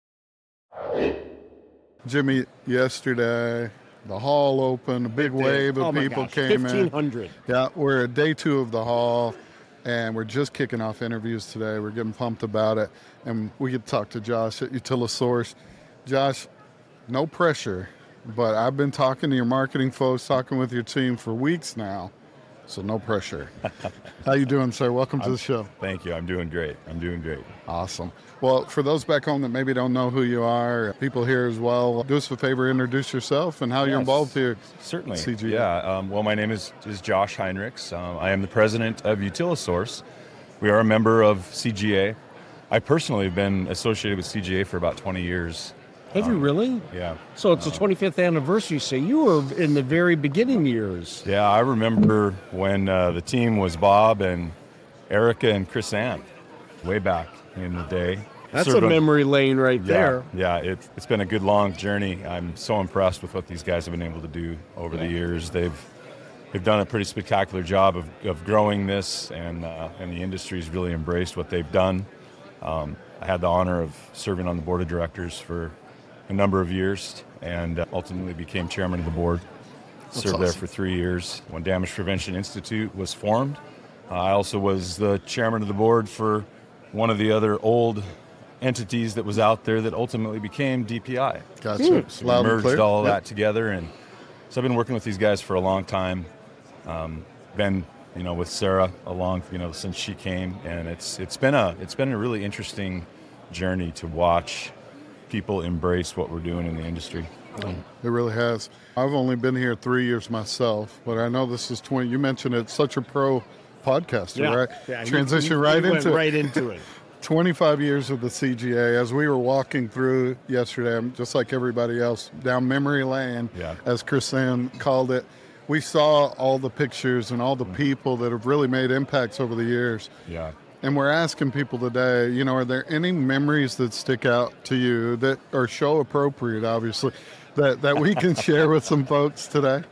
Jimmy, yesterday, the hall opened, a big wave of Oh my people gosh, came in. fifteen hundred. Yeah, we're at day two of the hall, and we're just kicking off interviews today. We're getting pumped about it, and we get to talk to Josh at Utilisource. Josh, no pressure, but I've been talking to your marketing folks, talking with your team for weeks now, so no pressure. How you doing, sir? Welcome to the show. Thank you. I'm doing great. I'm doing great. Awesome. Well, for those back home that maybe don't know who you are, people here as well, do us a favor, introduce yourself and how you're Yes, involved here. Certainly. C G A. Yeah. Um, well, my name is, is Josh Heinrichs. Um, I am the president of Utilisource. We are a member of C G A. I personally have been associated with C G A for about twenty years. Have you really? Yeah. So it's the twenty-fifth anniversary, so you were in the very beginning years. Yeah. I remember when uh, the team was Bob and Erica and Chris Ann way back in the day. That's Served a on- memory lane right Yeah, there. yeah, it, it's been a good long journey. I'm so impressed with what these guys have been able to do over the years. They've they've done a pretty spectacular job of, of growing this, and uh, and the industry's really embraced what they've done. Um, I had the honor of serving on the board of directors for a number of years, and uh, ultimately became chairman of the board. Served there awesome. for three years when Damage Prevention Institute was formed. Uh, I also was the chairman of the board for one of the other old entities that was out there that ultimately became D P I. Gotcha. So we Loud and merged clear. all of Yep. that together, and so I've been working with these guys for a long time. Um, been, you know, with Sarah along, you know, since she came, and it's it's been a it's been a really interesting journey to watch people embrace what we're doing in the industry. It really has. I've only been here three years myself, but I know this is twenty. You mentioned it's such a pro podcaster, right? Yeah, Transition you- you right went into it. right into it. twenty-five years with the C G A. As we were walking through yesterday, I'm just like everybody else, down memory lane, Yeah. as Chris Ann called it, we saw all the pictures and all the people that have really made impacts over the years. Yeah. And we're asking people today, you know, are there any memories that stick out to you that are show appropriate, obviously, that, that we can share with some folks today?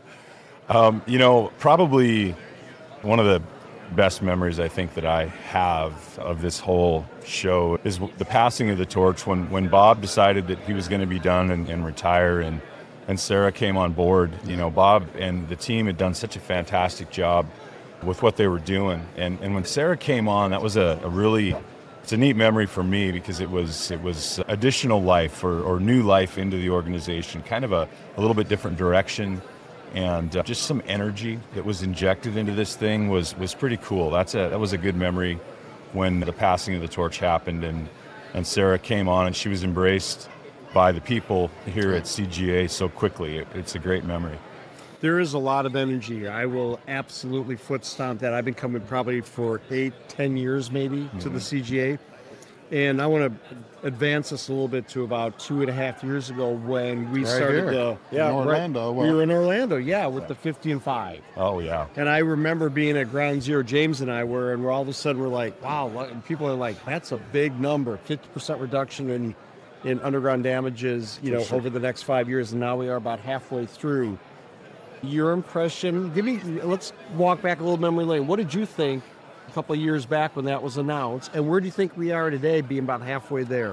Um, you know, probably one of the best memories I think that I have of this whole show is w- the passing of the torch when, when Bob decided that he was going to be done and, and retire, and, and Sarah came on board. You know, Bob and the team had done such a fantastic job with what they were doing. And, and when Sarah came on, that was a, a really, it's a neat memory for me because it was it was additional life or, or new life into the organization, kind of a, a little bit different direction. And uh, just some energy that was injected into this thing was was pretty cool. That's a that was a good memory when the passing of the torch happened, and and Sarah came on and she was embraced by the people here at C G A so quickly. It, it's a great memory. There is a lot of energy. I will absolutely foot stomp that. I've been coming probably for eight, ten years maybe to the C G A. And I want to advance this a little bit to about two and a half years ago when we Right started here, the in yeah Orlando. Right, Well- we were in Orlando, yeah, with the fifty and five. Oh yeah. And I remember being at Ground Zero, James and I were, and we're all of a sudden we're like, wow, look- and people are like, that's a big number, fifty percent reduction in in underground damages, you know, over the next five years, and now we are about halfway through. Your impression? Give me. Let's walk back a little memory lane. What did you think a couple of years back when that was announced, and where do you think we are today, being about halfway there?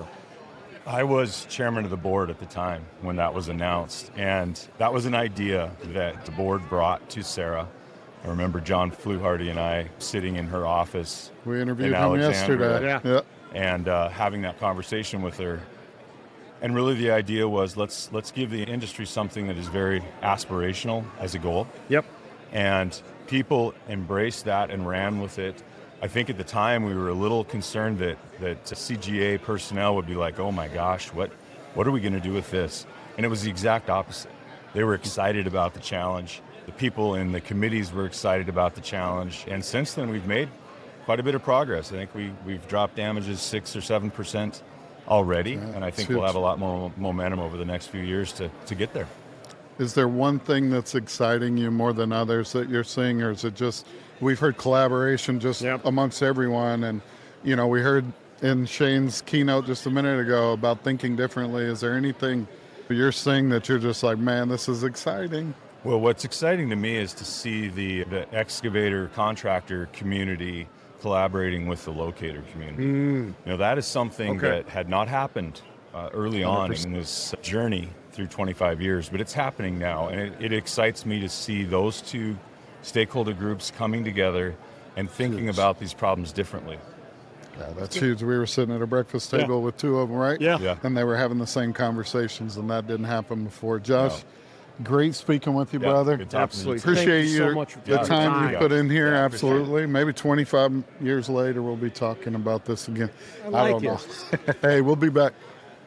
I was chairman of the board at the time when that was announced, and that was an idea that the board brought to Sarah. I remember John Fluharty and I sitting in her office We interviewed in him Alexandria yesterday. Yeah. Yeah. and uh, having that conversation with her. And really the idea was let's let's give the industry something that is very aspirational as a goal. Yep. And people embraced that and ran with it. I think at the time we were a little concerned that that C G A personnel would be like, oh my gosh, what what are we going to do with this? And it was the exact opposite. They were excited about the challenge. The people in the committees were excited about the challenge. And since then we've made quite a bit of progress. I think we, we've dropped damages six or seven percent already, yeah, and I think we'll have a lot more momentum over the next few years to, to get there. Is there one thing that's exciting you more than others that you're seeing, or is it just, we've heard collaboration just yep. amongst everyone, and you know, we heard in Shane's keynote just a minute ago about thinking differently. Is there anything you're seeing that you're just like, man, this is exciting? Well, what's exciting to me is to see the, the excavator contractor community collaborating with the locator community. Mm. You know, that is something okay. that had not happened uh, early on one hundred percent in this journey through twenty-five years, but it's happening now. And it, it excites me to see those two stakeholder groups coming together and thinking huge. about these problems differently. Yeah, that's huge. We were sitting at a breakfast table yeah. with two of them, right? Yeah. yeah. And they were having the same conversations, and that didn't happen before. Josh, no. great speaking with you, yeah, brother. Absolutely. Appreciate you you so much the time, time you put in here. yeah, Absolutely. Maybe twenty-five years later, we'll be talking about this again. I, like I don't it. know. Hey, we'll be back.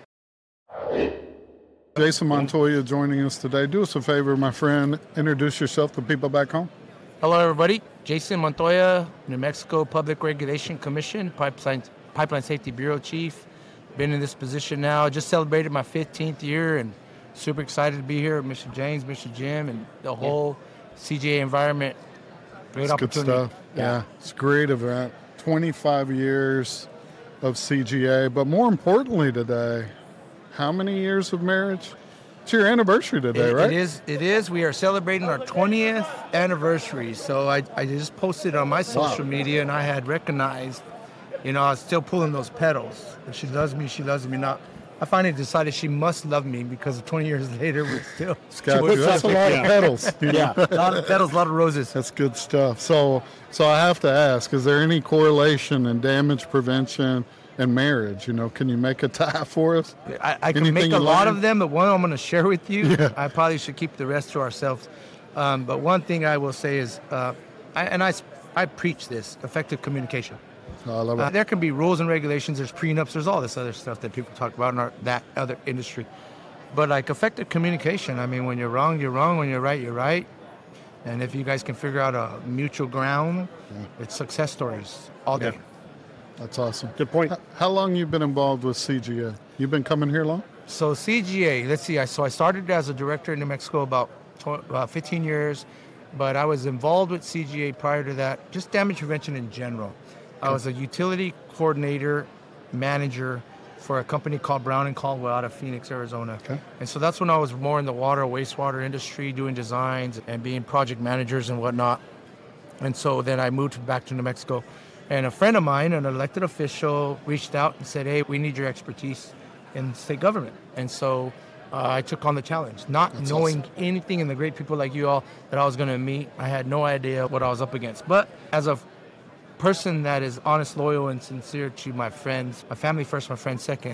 Jason Montoya joining us today. Do us a favor, my friend. Introduce yourself to people back home. Hello, everybody. Jason Montoya, New Mexico Public Regulation Commission, Pipeline, Pipeline Safety Bureau Chief. Been in this position now. Just celebrated my fifteenth year and super excited to be here with Mister James, Mister Jim, and the whole C G A environment. Great It's opportunity. Good stuff. Yeah. yeah, it's a great event. twenty-five years of C G A, but more importantly today, how many years of marriage? It's your anniversary today, it, right? It is. It is. We are celebrating our twentieth anniversary. So I, I just posted on my social wow. media, and I had recognized, you know, I was still pulling those pedals. If she loves me, she loves me not. I finally decided she must love me because twenty years later, we're still. Scott, that's a lot yeah. of pedals. Yeah, a lot of pedals, a lot of roses. That's good stuff. So, so I have to ask: is there any correlation in damage prevention and marriage? You know, can you make a tie for us? I, I can make a lot of them, but one I'm going to share with you. Yeah. I probably should keep the rest to ourselves. Um, but one thing I will say is, uh, I, and I, I preach this: effective communication. Oh, I love it. Uh, there can be rules and regulations, there's prenups, there's all this other stuff that people talk about in our, that other industry. But like effective communication, I mean, when you're wrong, you're wrong. When you're right, you're right. And if you guys can figure out a mutual ground, yeah. it's success stories all day. Yeah. That's awesome. Good point. How long you been involved with C G A? You've been coming here long? So C G A, let's see, I, so I started as a director in New Mexico about, about fifteen years, but I was involved with C G A prior to that, just damage prevention in general. I was a utility coordinator, manager for a company called Brown and Caldwell out of Phoenix, Arizona. Okay. And so that's when I was more in the water, wastewater industry, doing designs and being project managers and whatnot. And so then I moved back to New Mexico. And a friend of mine, an elected official, reached out and said, hey, we need your expertise in state government. And so uh, I took on the challenge, not that's knowing awesome. anything and the great people like you all that I was going to meet. I had no idea what I was up against. But as a person that is honest, loyal, and sincere to my friends, my family first, my friends second,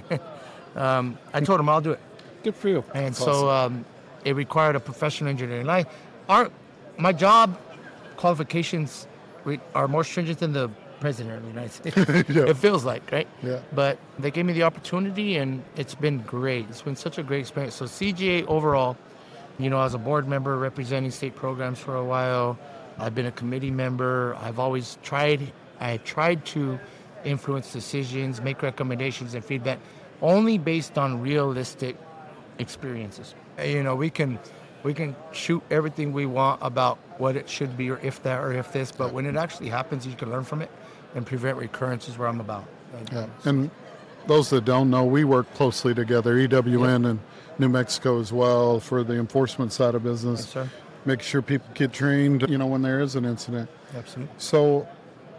um, I told them I'll do it. Good for you. And That's so awesome. um, it required a professional engineering life. Our, my job qualifications are more stringent than the president of the United States. yeah. It feels like, right? Yeah. But they gave me the opportunity, and it's been great. It's been such a great experience. So C G A overall, you know, as a board member representing state programs for a while, I've been a committee member. I've always tried, I tried to influence decisions, make recommendations and feedback only based on realistic experiences. You know, we can we can shoot everything we want about what it should be or if that or if this, but when it actually happens, you can learn from it and prevent recurrence is where I'm about. Yeah. And those that don't know, we work closely together, E W N yeah. and New Mexico as well for the enforcement side of business. Yes, sir. Make sure people get trained, you know, when there is an incident. Absolutely. So,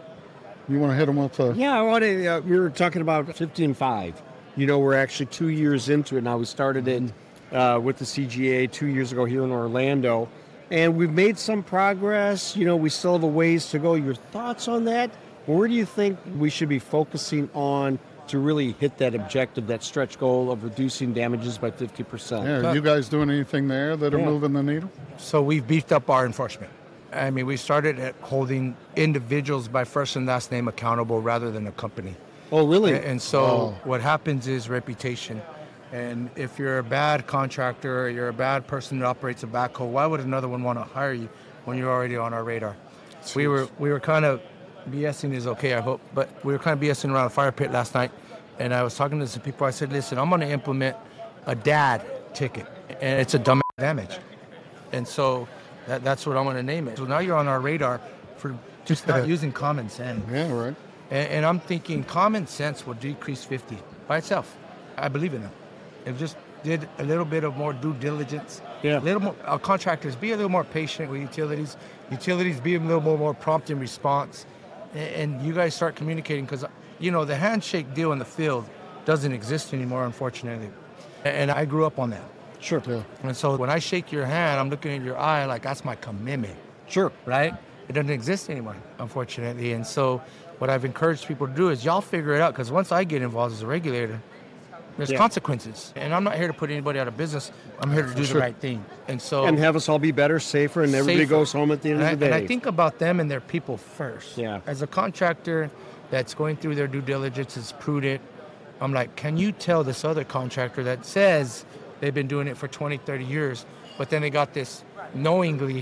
you want to hit them with a... Yeah, I want to, uh, we were talking about fifteen five. You know, we're actually two years into it now. We started in uh, with the C G A two years ago here in Orlando. And we've made some progress. You know, we still have a ways to go. Your thoughts on that? Where do you think we should be focusing on to really hit that objective, that stretch goal of reducing damages by fifty percent. Yeah, are you guys doing anything there that are Yeah. moving the needle? So we've beefed up our enforcement. I mean, we started at holding individuals by first and last name accountable rather than a company. Oh, really? And, and so Oh. what happens is reputation. And if you're a bad contractor, or you're a bad person that operates a backhoe, why would another one want to hire you when you're already on our radar? We were we were kind of BSing is okay, I hope, but we were kind of BSing around a fire pit last night, and I was talking to some people. I said, listen, I'm going to implement a dad ticket, and it's a dumb damage. And so that, that's what I'm going to name it. So now you're on our radar for just not using common sense. Yeah, right. And, and I'm thinking common sense will decrease fifty by itself. I believe in that. If just did a little bit of more due diligence, Yeah. a little more, uh, contractors be a little more patient with utilities, utilities be a little more, more prompt in response, and, and you guys start communicating because, you know, the handshake deal in the field doesn't exist anymore, unfortunately. And, and I grew up on that. Sure. Yeah. And so when I shake your hand, I'm looking at your eye like that's my commitment, Sure. right? It doesn't exist anymore, unfortunately. And so what I've encouraged people to do is y'all figure it out because once I get involved as a regulator, there's Yeah. consequences. And I'm not here to put anybody out of business. I'm here to do Sure. the right thing. And so And have us all be better, safer, and everybody Safer. goes home at the end and I, of the day. and I think about them and their people first. Yeah. As a contractor that's going through their due diligence is prudent, I'm like, can you tell this other contractor that says they've been doing it for twenty, thirty years, but then they got this knowingly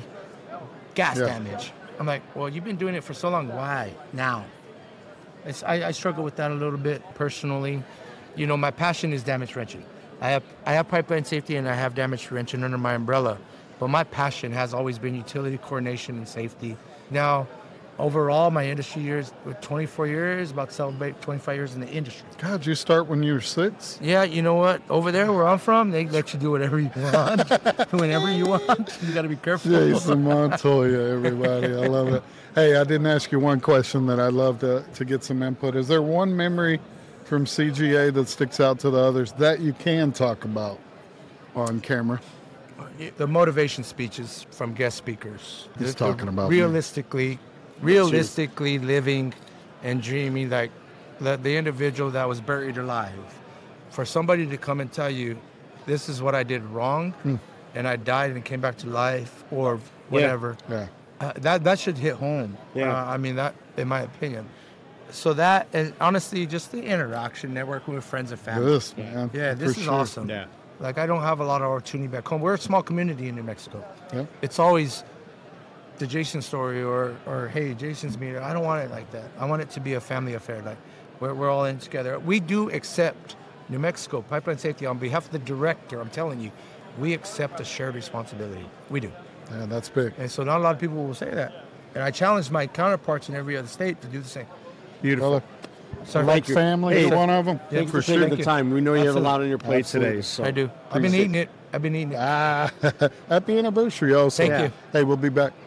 gas Yeah. damage? I'm like, well, you've been doing it for so long. Why now? It's, I, I struggle with that a little bit personally. You know, my passion is damage prevention. I have I have pipeline safety and I have damage prevention under my umbrella, but my passion has always been utility coordination and safety. Now, overall, my industry years, with twenty-four years, about to celebrate twenty-five years in the industry. God, you start when you were six? Yeah, you know what? Over there where I'm from, they let you do whatever you want, whenever you want. You got to be careful. Jason Montoya, everybody. I love it. Hey, I didn't ask you one question that I'd love to, to get some input. Is there one memory from C G A that sticks out to the others that you can talk about on camera? The motivation speeches from guest speakers. He's The- the talking about me. realistically, realistically living and dreaming like the, the individual that was buried alive. For somebody to come and tell you, this is what I did wrong, Hmm. and I died and came back to life, or whatever. Yeah. Uh, that that should hit home. Yeah. Uh, I mean that, in my opinion. So that, and honestly, just the interaction, networking with friends and family. This, man. Yeah, this for is sure. awesome. Yeah. Like I don't have a lot of opportunity back home. We're a small community in New Mexico. Yeah. It's always the Jason story or or hey, Jason's meeting. I don't want it like that. I want it to be a family affair. Like we're we're all in together. We do accept New Mexico Pipeline Safety on behalf of the director. I'm telling you, we accept a shared responsibility. We do. Yeah, that's big. And so not a lot of people will say that. And I challenge my counterparts in every other state to do the same. Beautiful. Brother, So like you. family Hey, is one of them. Yeah, Thank you for for taking sure. the Thank you. time. We know you have a Absolutely. lot on your plate Absolutely. today. So I do. I've been Appreciate eating it. I've been eating it. Ah, happy anniversary also. Thank you. Hey, we'll be back.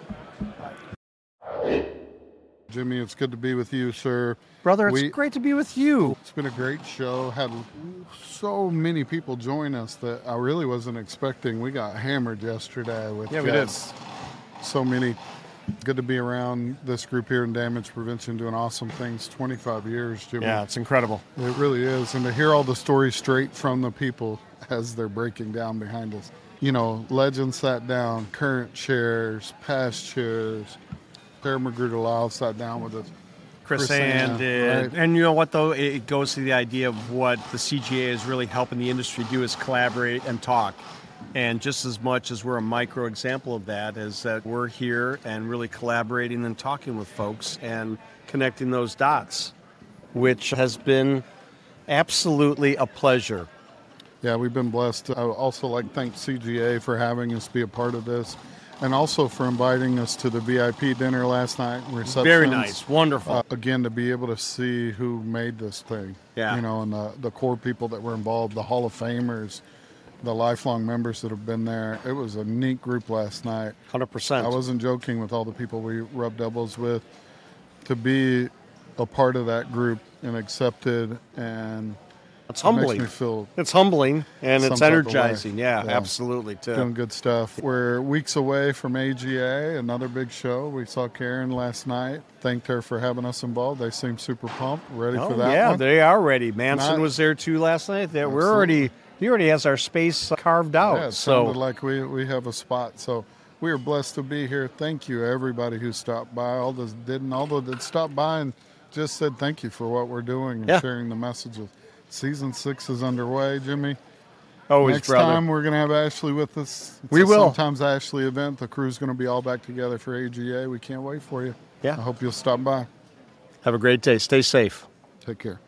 Jimmy, it's good to be with you, sir. Brother, it's We- great to be with you. It's been a great show. Had so many people join us that I really wasn't expecting. We got hammered yesterday with Yeah, we did. guests. So many. Good to be around this group here in damage prevention doing awesome things. twenty-five years, Jimmy. Yeah, it's incredible. It really is. And to hear all the stories straight from the people as they're breaking down behind us. You know, legends sat down, current chairs, past chairs. Sarah Magruder Lyle sat down with us. Chris Chris Ann Ann, did. right. And you know what, though? It it goes to the idea of what the C G A is really helping the industry do is collaborate and talk. And just as much as we're a micro example of that, is that we're here and really collaborating and talking with folks and connecting those dots, which has been absolutely a pleasure. Yeah, we've been blessed. I would also like to thank C G A for having us be a part of this and also for inviting us to the V I P dinner last night. Receptions. Very nice. Wonderful. Uh, again, to be able to see who made this thing. Yeah. You know, and the, the core people that were involved, the Hall of Famers, the lifelong members that have been there. It was a neat group last night. one hundred percent. I wasn't joking with all the people we rubbed elbows with. To be a part of that group and accepted and It's It makes humbling. me feel It's humbling and some it's type of way. energizing. Yeah, Yeah. absolutely. Too. doing good stuff. We're weeks away from A G A, another big show. We saw Karen last night. Thanked her for having us involved. They seem super pumped, ready Oh, for that yeah, one. they are ready. Manson Not- was there too last night. They- We're Absolutely. already he already has our space carved out. Yeah, it so sounded like we, we have a spot. So we are blessed to be here. Thank you, everybody who stopped by. All those didn't, although that stopped by and just said thank you for what we're doing and Yeah. sharing the messages. Season six is underway, Jimmy. always, Next brother. time we're going to have Ashley with us. It's We a will. Sometimes Ashley event. The crew's going to be all back together for A G A. We can't wait for you. Yeah. I hope you'll stop by. Have a great day. Stay safe. Take care.